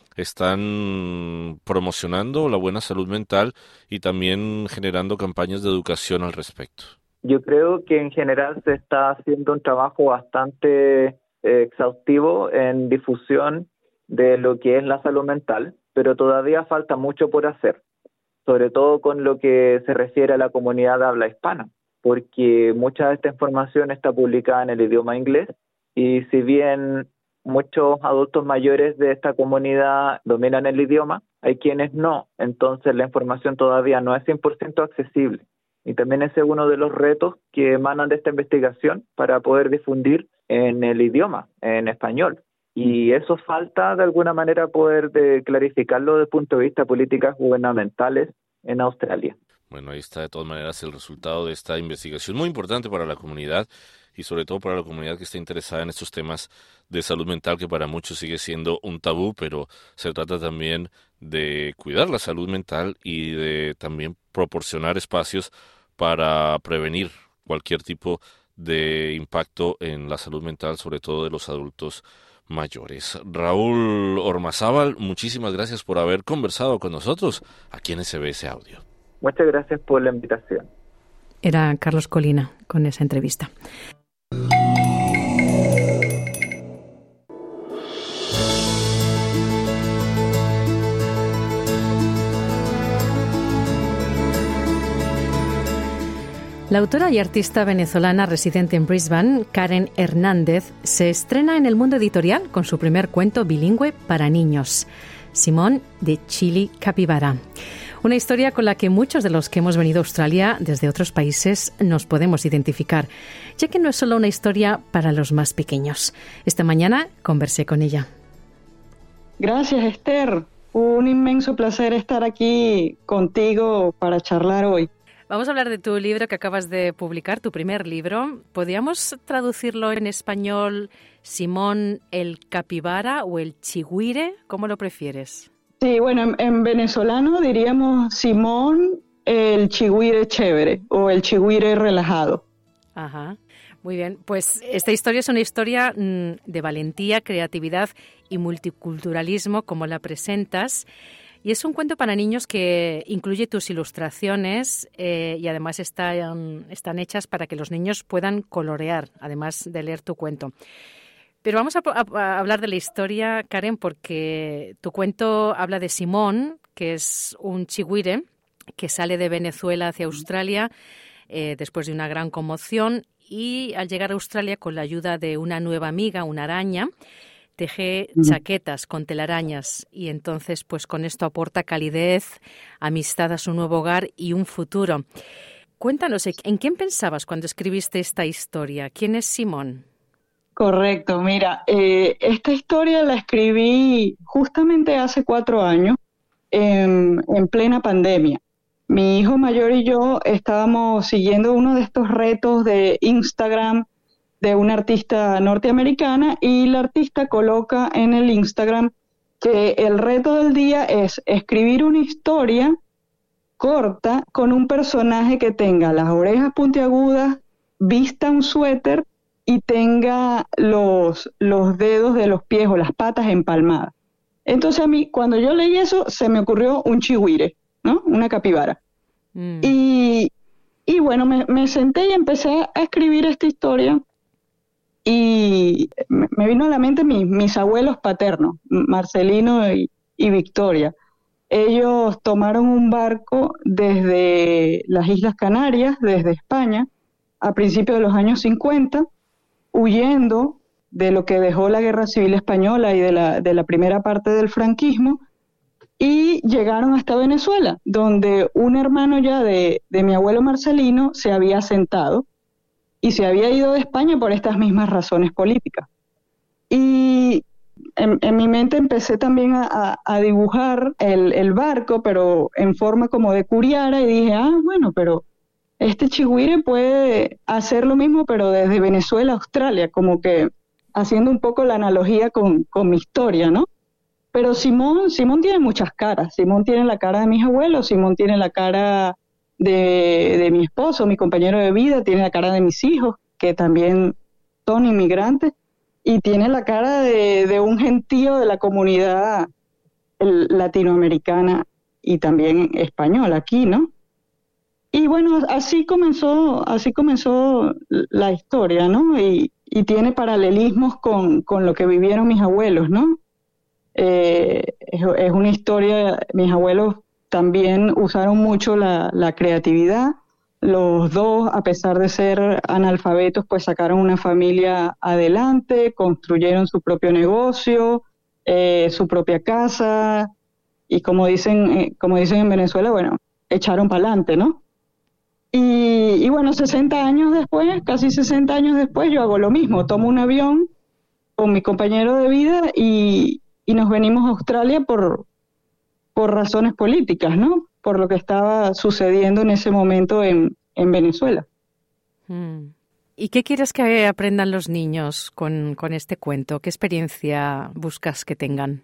están promocionando la buena salud mental y también generando campañas de educación al respecto? Yo creo que en general se está haciendo un trabajo bastante eh, exhaustivo en difusión de lo que es la salud mental, pero todavía falta mucho por hacer, sobre todo con lo que se refiere a la comunidad de habla hispana, porque mucha de esta información está publicada en el idioma inglés y si bien muchos adultos mayores de esta comunidad dominan el idioma, hay quienes no, entonces la información todavía no es cien por ciento accesible. Y también ese es uno de los retos que emanan de esta investigación para poder difundir en el idioma, en español. Y eso falta de alguna manera poder de clarificarlo desde el punto de vista de políticas gubernamentales en Australia. Bueno, ahí está de todas maneras el resultado de esta investigación muy importante para la comunidad y sobre todo para la comunidad que está interesada en estos temas de salud mental, que para muchos sigue siendo un tabú, pero se trata también de cuidar la salud mental y de también proporcionar espacios para prevenir cualquier tipo de impacto en la salud mental, sobre todo de los adultos mayores. Raúl Ormazábal, muchísimas gracias por haber conversado con nosotros aquí en S B S Audio. Muchas gracias por la invitación. Era Carlos Colina con esa entrevista. La autora y artista venezolana residente en Brisbane, Karen Hernández, se estrena en el mundo editorial con su primer cuento bilingüe para niños, Simón de Chili Capibara. Una historia con la que muchos de los que hemos venido a Australia desde otros países nos podemos identificar, ya que no es solo una historia para los más pequeños. Esta mañana conversé con ella. Gracias, Esther. Un inmenso placer estar aquí contigo para charlar hoy. Vamos a hablar de tu libro que acabas de publicar, tu primer libro. ¿Podríamos traducirlo en español, Simón el Capibara o el Chigüire? ¿Cómo lo prefieres? Sí, bueno, en, en venezolano diríamos Simón el Chigüire chévere o el Chigüire relajado. Ajá, muy bien. Pues esta historia es una historia mmm, de valentía, creatividad y multiculturalismo, como la presentas. Y es un cuento para niños que incluye tus ilustraciones eh, y además están, están hechas para que los niños puedan colorear, además de leer tu cuento. Pero vamos a, a, a hablar de la historia, Karen, porque tu cuento habla de Simón, que es un chigüire que sale de Venezuela hacia Australia eh, después de una gran conmoción y al llegar a Australia con la ayuda de una nueva amiga, una araña, teje chaquetas con telarañas y entonces pues con esto aporta calidez, amistad a su nuevo hogar y un futuro. Cuéntanos, ¿en quién pensabas cuando escribiste esta historia? ¿Quién es Simón? Correcto, mira, eh, esta historia la escribí justamente hace cuatro años, en, en plena pandemia. Mi hijo mayor y yo estábamos siguiendo uno de estos retos de Instagram de una artista norteamericana y la artista coloca en el Instagram que el reto del día es escribir una historia corta con un personaje que tenga las orejas puntiagudas, vista un suéter y tenga los, los dedos de los pies o las patas empalmadas. Entonces a mí, cuando yo leí eso, se me ocurrió un chigüire, ¿no? Una capibara. Mm. Y, y bueno, me, me senté y empecé a escribir esta historia y me vino a la mente mis, mis abuelos paternos, Marcelino y, y Victoria. Ellos tomaron un barco desde las Islas Canarias, desde España, a principios de los años cincuenta, huyendo de lo que dejó la Guerra Civil Española y de la, de la primera parte del franquismo, y llegaron hasta Venezuela, donde un hermano ya de, de mi abuelo Marcelino se había asentado, y se había ido de España por estas mismas razones políticas. Y en, en mi mente empecé también a, a dibujar el, el barco, pero en forma como de curiara, y dije, ah, bueno, pero este chigüire puede hacer lo mismo, pero desde Venezuela a Australia, como que haciendo un poco la analogía con, con mi historia, ¿no? Pero Simón, Simón tiene muchas caras. Simón tiene la cara de mis abuelos, Simón tiene la cara De, de mi esposo, mi compañero de vida, tiene la cara de mis hijos, que también son inmigrantes, y tiene la cara de, de un gentío de la comunidad latinoamericana y también española aquí, ¿no? Y bueno, así comenzó, así comenzó la historia, ¿no? Y, y tiene paralelismos con, con lo que vivieron mis abuelos, ¿no? Eh, es, es una historia, mis abuelos también usaron mucho la, la creatividad. Los dos, a pesar de ser analfabetos, pues sacaron una familia adelante, construyeron su propio negocio, eh, su propia casa, y como dicen, eh, como dicen en Venezuela, bueno, echaron para adelante, ¿no? Y, y bueno, sesenta años después, casi sesenta años después, yo hago lo mismo. Tomo un avión con mi compañero de vida y, y nos venimos a Australia por, por razones políticas, ¿no? Por lo que estaba sucediendo en ese momento en, en Venezuela. Mm. ¿Y qué quieres que aprendan los niños con, con este cuento? ¿Qué experiencia buscas que tengan?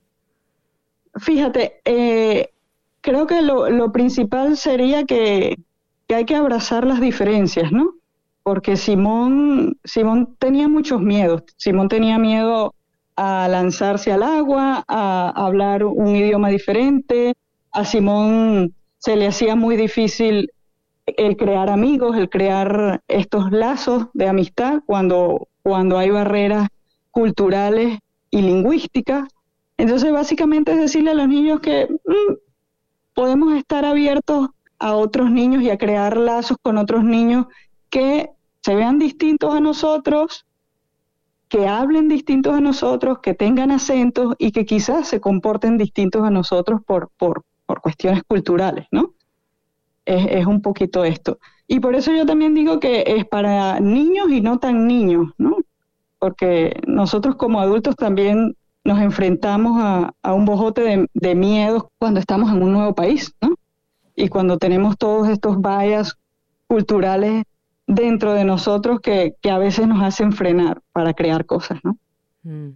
Fíjate, eh, creo que lo, lo principal sería que, que hay que abrazar las diferencias, ¿no? Porque Simón, Simón tenía muchos miedos. Simón tenía miedo a lanzarse al agua, a hablar un idioma diferente. A Simón se le hacía muy difícil el crear amigos, el crear estos lazos de amistad cuando, cuando hay barreras culturales y lingüísticas. Entonces, básicamente es decirle a los niños que mmm, podemos estar abiertos a otros niños y a crear lazos con otros niños que se vean distintos a nosotros, que hablen distintos a nosotros, que tengan acentos y que quizás se comporten distintos a nosotros por, por, por cuestiones culturales, ¿no? Es, es un poquito esto. Y por eso yo también digo que es para niños y no tan niños, ¿no? Porque nosotros como adultos también nos enfrentamos a, a un bojote de, de miedos cuando estamos en un nuevo país, ¿no? Y cuando tenemos todos estos bias culturales dentro de nosotros que, que a veces nos hacen frenar para crear cosas, ¿no? Mm.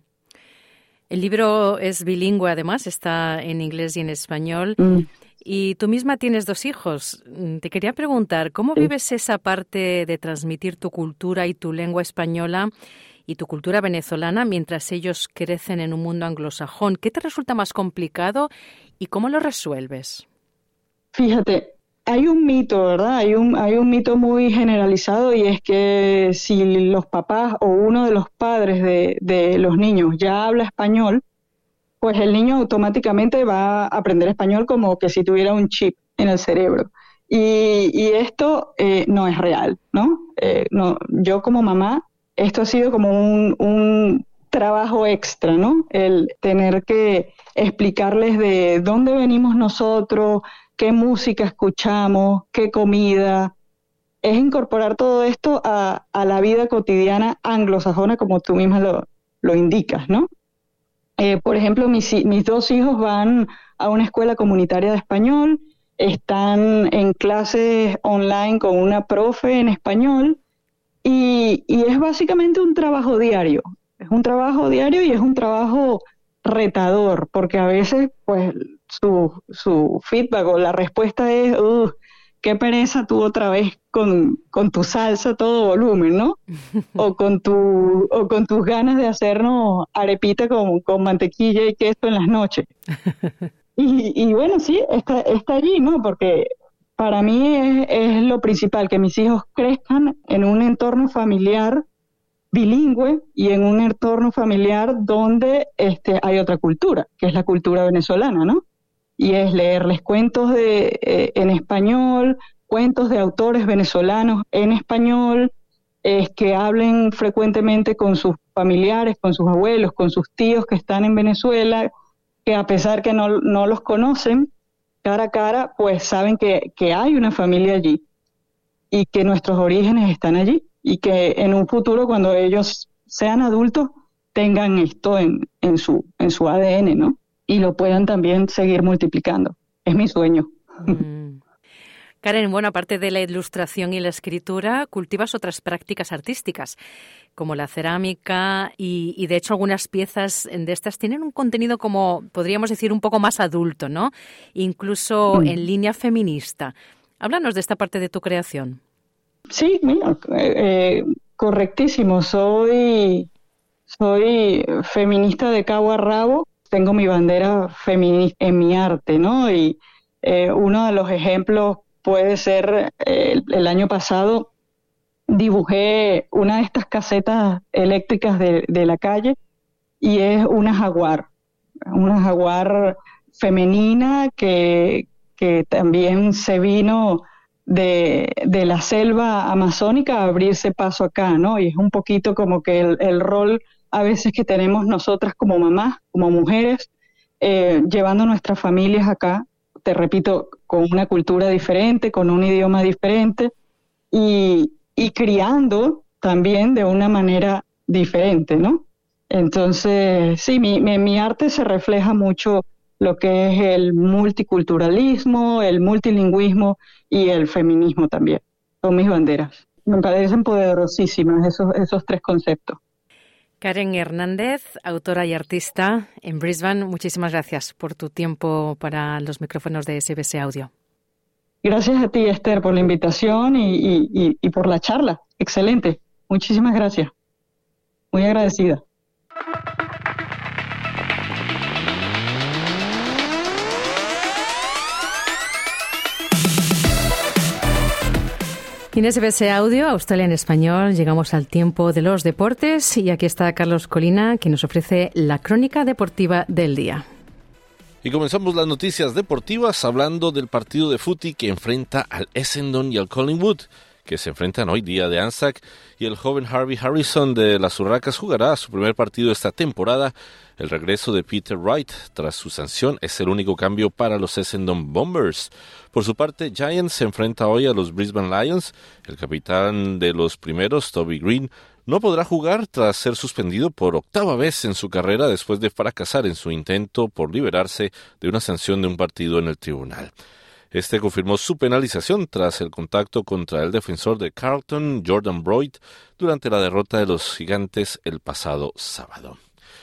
El libro es bilingüe, además, está en inglés y en español. Mm. Y tú misma tienes dos hijos. Te quería preguntar, ¿cómo Sí. vives esa parte de transmitir tu cultura y tu lengua española y tu cultura venezolana mientras ellos crecen en un mundo anglosajón? ¿Qué te resulta más complicado y cómo lo resuelves? Fíjate, hay un mito, ¿verdad? Hay un, hay un mito muy generalizado y es que si los papás o uno de los padres de, de los niños ya habla español, pues el niño automáticamente va a aprender español como que si tuviera un chip en el cerebro. Y, y esto eh, no es real, ¿no? Eh, no, yo como mamá, esto ha sido como un, un trabajo extra, ¿no? El tener que explicarles de dónde venimos nosotros, qué música escuchamos, qué comida. Es incorporar todo esto a, a la vida cotidiana anglosajona, como tú misma lo, lo indicas, ¿no? Eh, por ejemplo, mis, mis dos hijos van a una escuela comunitaria de español, están en clases online con una profe en español y, y es básicamente un trabajo diario. Es un trabajo diario y es un trabajo retador, porque a veces pues su, su feedback o la respuesta es uh, qué pereza tú otra vez con, con tu salsa a todo volumen, ¿no? o con tu o con tus ganas de hacernos arepita con, con mantequilla y queso en las noches. y, y bueno, sí, está, está allí, ¿no? Porque para mí es, es lo principal, que mis hijos crezcan en un entorno familiar bilingüe y en un entorno familiar donde este, hay otra cultura, que es la cultura venezolana, ¿no? Y es leerles cuentos de, eh, en español, cuentos de autores venezolanos en español, es que hablen frecuentemente con sus familiares, con sus abuelos, con sus tíos que están en Venezuela, que a pesar que no, no los conocen cara a cara, pues saben que, que hay una familia allí y que nuestros orígenes están allí y que en un futuro, cuando ellos sean adultos, tengan esto en, en, su, en su A D N, ¿no? Y lo puedan también seguir multiplicando. Es mi sueño. Mm. Karen, bueno, aparte de la ilustración y la escritura, cultivas otras prácticas artísticas, como la cerámica y, y de hecho algunas piezas de estas tienen un contenido como, podríamos decir, un poco más adulto, ¿no? Incluso mm. en línea feminista. Háblanos de esta parte de tu creación. Sí, mira, eh, correctísimo. Soy, soy feminista de cabo a rabo. Tengo mi bandera feminista en mi arte, ¿no? Y eh, uno de los ejemplos puede ser, eh, el, el año pasado dibujé una de estas casetas eléctricas de, de la calle y es una jaguar, una jaguar femenina que, que también se vino de, de la selva amazónica a abrirse paso acá, ¿no? Y es un poquito como que el, el rol a veces que tenemos nosotras como mamás, como mujeres, eh, llevando nuestras familias acá, te repito, con una cultura diferente, con un idioma diferente y, y criando también de una manera diferente, ¿no? Entonces, sí, mi, mi, mi arte se refleja mucho lo que es el multiculturalismo, el multilingüismo y el feminismo también. Son mis banderas. Me parecen poderosísimas esos, esos tres conceptos. Karen Hernández, autora y artista en Brisbane, muchísimas gracias por tu tiempo para los micrófonos de S B S Audio. Gracias a ti, Esther, por la invitación y, y, y, y por la charla. Excelente. Muchísimas gracias. Muy agradecida. En S B S Audio, Australia en Español, llegamos al tiempo de los deportes y aquí está Carlos Colina, quien nos ofrece la crónica deportiva del día. Y comenzamos las noticias deportivas hablando del partido de fútbol que enfrenta al Essendon y al Collingwood, que se enfrentan hoy día de Anzac, y el joven Harvey Harrison de las Urracas jugará su primer partido esta temporada. El regreso de Peter Wright tras su sanción es el único cambio para los Essendon Bombers. Por su parte, Giants se enfrenta hoy a los Brisbane Lions. El capitán de los primeros, Toby Green, no podrá jugar tras ser suspendido por octava vez en su carrera después de fracasar en su intento por liberarse de una sanción de un partido en el tribunal. Este confirmó su penalización tras el contacto contra el defensor de Carlton, Jordan Broyd, durante la derrota de los Gigantes el pasado sábado.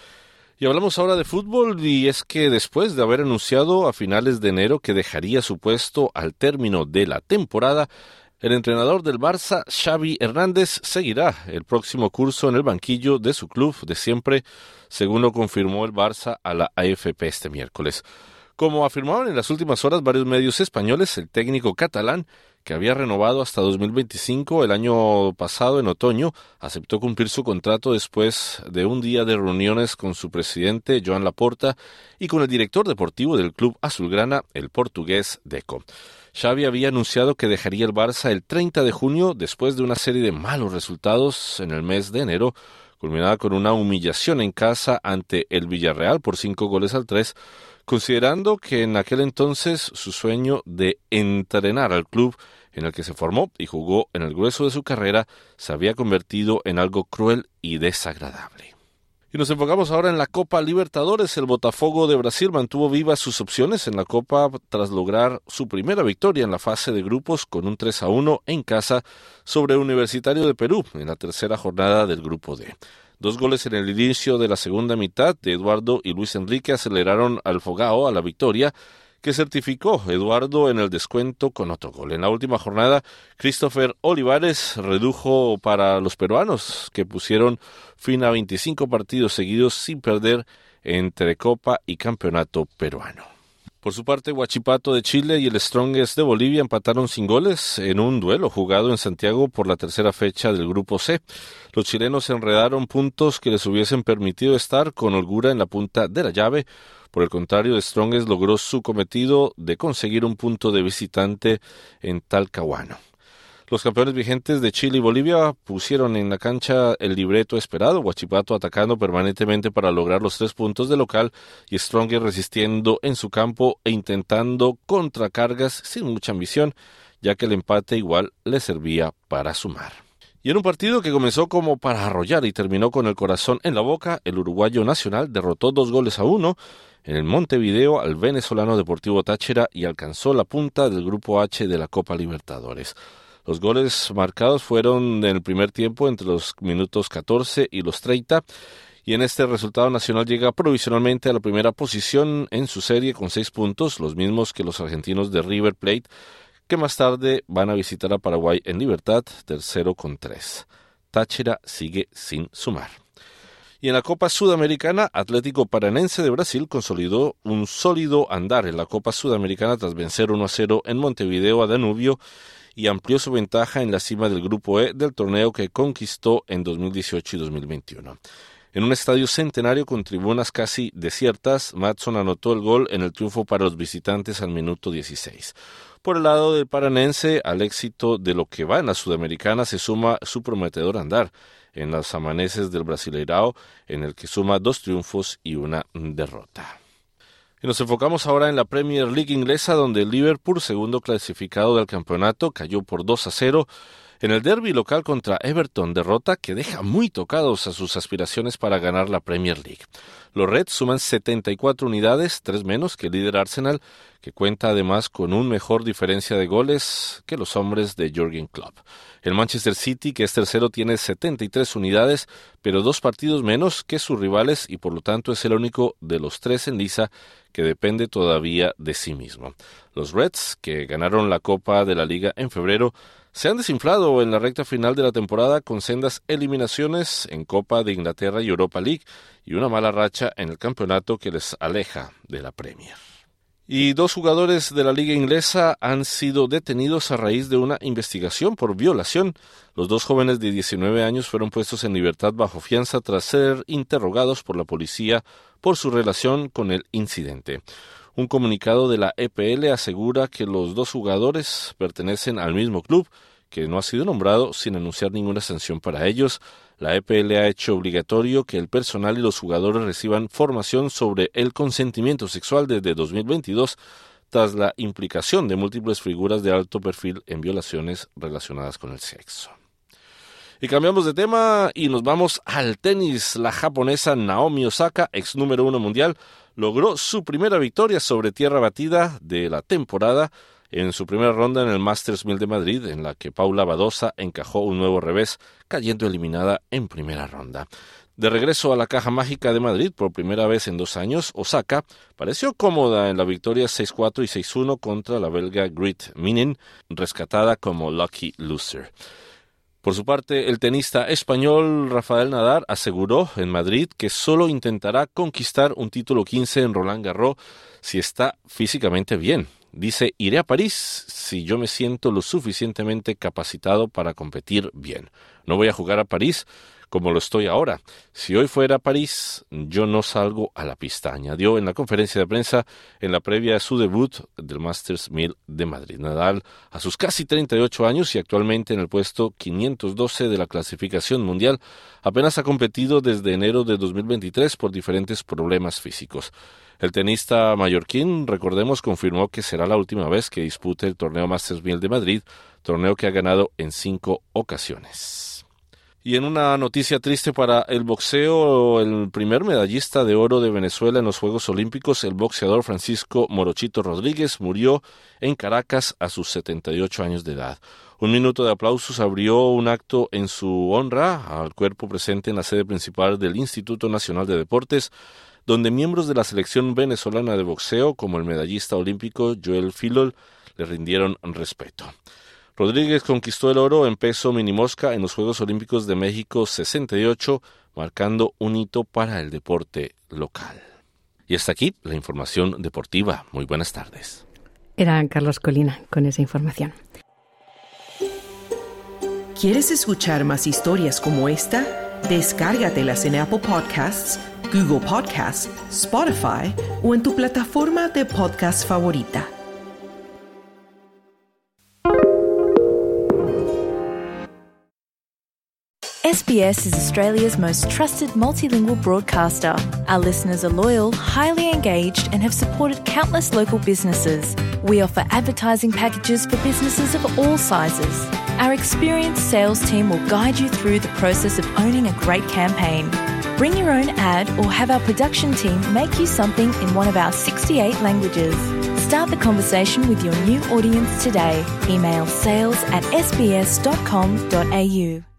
Y hablamos ahora de fútbol, y es que después de haber anunciado a finales de enero que dejaría su puesto al término de la temporada, el entrenador del Barça, Xavi Hernández, seguirá el próximo curso en el banquillo de su club de siempre, según lo confirmó el Barça a la A F P este miércoles. Como afirmaban en las últimas horas varios medios españoles, el técnico catalán, que había renovado hasta dos mil veinticinco el año pasado en otoño, aceptó cumplir su contrato después de un día de reuniones con su presidente, Joan Laporta, y con el director deportivo del club azulgrana, el portugués Deco. Xavi había anunciado que dejaría el Barça el treinta de junio después de una serie de malos resultados en el mes de enero, culminada con una humillación en casa ante el Villarreal por cinco goles al tres, considerando que en aquel entonces su sueño de entrenar al club en el que se formó y jugó en el grueso de su carrera se había convertido en algo cruel y desagradable. Y nos enfocamos ahora en la Copa Libertadores. El Botafogo de Brasil mantuvo vivas sus opciones en la Copa tras lograr su primera victoria en la fase de grupos con un tres a uno en casa sobre Universitario de Perú en la tercera jornada del Grupo D. Dos goles en el inicio de la segunda mitad de Eduardo y Luis Enrique aceleraron al Fogao a la victoria, que certificó Eduardo en el descuento con otro gol. En la última jornada, Christopher Olivares redujo para los peruanos, que pusieron fin a veinticinco partidos seguidos sin perder entre Copa y Campeonato peruano. Por su parte, Huachipato de Chile y el Strongest de Bolivia empataron sin goles en un duelo jugado en Santiago por la tercera fecha del Grupo C. Los chilenos enredaron puntos que les hubiesen permitido estar con holgura en la punta de la llave. Por el contrario, Strongest logró su cometido de conseguir un punto de visitante en Talcahuano. Los campeones vigentes de Chile y Bolivia pusieron en la cancha el libreto esperado, Huachipato atacando permanentemente para lograr los tres puntos de local y Strongest resistiendo en su campo e intentando contracargas sin mucha ambición, ya que el empate igual le servía para sumar. Y en un partido que comenzó como para arrollar y terminó con el corazón en la boca, el uruguayo Nacional derrotó dos goles a uno en el Montevideo al venezolano Deportivo Táchira y alcanzó la punta del Grupo H de la Copa Libertadores. Los goles marcados fueron en el primer tiempo entre los minutos catorce y los treinta, y en este resultado Nacional llega provisionalmente a la primera posición en su serie con seis puntos, los mismos que los argentinos de River Plate, que más tarde van a visitar a Paraguay en Libertad, tercero con tres. Táchira sigue sin sumar. Y en la Copa Sudamericana, Atlético Paranense de Brasil consolidó un sólido andar en la Copa Sudamericana tras vencer uno a cero en Montevideo a Danubio y amplió su ventaja en la cima del Grupo E del torneo que conquistó en dos mil dieciocho y dos mil veintiuno. En un estadio centenario con tribunas casi desiertas, Madson anotó el gol en el triunfo para los visitantes al minuto dieciséis. Por el lado del paranense, al éxito de lo que va en la Sudamericana se suma su prometedor andar en los amaneces del Brasileirao, en el que suma dos triunfos y una derrota. Y nos enfocamos ahora en la Premier League inglesa, donde el Liverpool, segundo clasificado del campeonato, cayó por dos a cero En el derbi local contra Everton, derrota que deja muy tocados a sus aspiraciones para ganar la Premier League. Los Reds suman setenta y cuatro unidades, tres menos que el líder Arsenal, que cuenta además con un mejor diferencia de goles que los hombres de Jürgen Klopp. El Manchester City, que es tercero, tiene setenta y tres unidades, pero dos partidos menos que sus rivales y por lo tanto es el único de los tres en liza que depende todavía de sí mismo. Los Reds, que ganaron la Copa de la Liga en febrero, se han desinflado en la recta final de la temporada con sendas eliminaciones en Copa de Inglaterra y Europa League y una mala racha en el campeonato que les aleja de la Premier. Y dos jugadores de la liga inglesa han sido detenidos a raíz de una investigación por violación. Los dos jóvenes de diecinueve años fueron puestos en libertad bajo fianza tras ser interrogados por la policía por su relación con el incidente. Un comunicado de la E P L asegura que los dos jugadores pertenecen al mismo club, que no ha sido nombrado sin anunciar ninguna sanción para ellos. La E P L ha hecho obligatorio que el personal y los jugadores reciban formación sobre el consentimiento sexual desde dos mil veintidós, tras la implicación de múltiples figuras de alto perfil en violaciones relacionadas con el sexo. Y cambiamos de tema y nos vamos al tenis. La japonesa Naomi Osaka, ex número uno mundial, logró su primera victoria sobre tierra batida de la temporada en su primera ronda en el Masters mil de Madrid, en la que Paula Badosa encajó un nuevo revés, cayendo eliminada en primera ronda. De regreso a la caja mágica de Madrid por primera vez en dos años, Osaka pareció cómoda en la victoria seis cuatro y seis uno contra la belga Grit Minen, rescatada como lucky loser. Por su parte, el tenista español Rafael Nadal aseguró en Madrid que solo intentará conquistar un título quince en Roland Garros si está físicamente bien. Dice, iré a París si yo me siento lo suficientemente capacitado para competir bien. No voy a jugar a París como lo estoy ahora. Si hoy fuera a París, yo no salgo a la pista, añadió en la conferencia de prensa en la previa a su debut del Masters mil de Madrid. Nadal, a sus casi treinta y ocho años y actualmente en el puesto quinientos doce de la clasificación mundial, apenas ha competido desde enero de dos mil veintitrés por diferentes problemas físicos. El tenista mallorquín, recordemos, confirmó que será la última vez que dispute el torneo Masters mil de Madrid, torneo que ha ganado en cinco ocasiones. Y en una noticia triste para el boxeo, el primer medallista de oro de Venezuela en los Juegos Olímpicos, el boxeador Francisco Morochito Rodríguez, murió en Caracas a sus setenta y ocho años de edad. Un minuto de aplausos abrió un acto en su honra al cuerpo presente en la sede principal del Instituto Nacional de Deportes, donde miembros de la selección venezolana de boxeo, como el medallista olímpico Joel Filol, le rindieron respeto. Rodríguez conquistó el oro en peso minimosca en los Juegos Olímpicos de México sesenta y ocho, marcando un hito para el deporte local. Y hasta aquí la información deportiva. Muy buenas tardes. Era Carlos Colina con esa información. ¿Quieres escuchar más historias como esta? Descárgatelas en Apple Podcasts, Google Podcasts, Spotify o en tu plataforma de podcast favorita. S B S is Australia's most trusted multilingual broadcaster. Our listeners are loyal, highly engaged, and have supported countless local businesses. We offer advertising packages for businesses of all sizes. Our experienced sales team will guide you through the process of owning a great campaign. Bring your own ad or have our production team make you something in one of our sixty-eight languages. Start the conversation with your new audience today. Email sales at s b s dot com dot a u.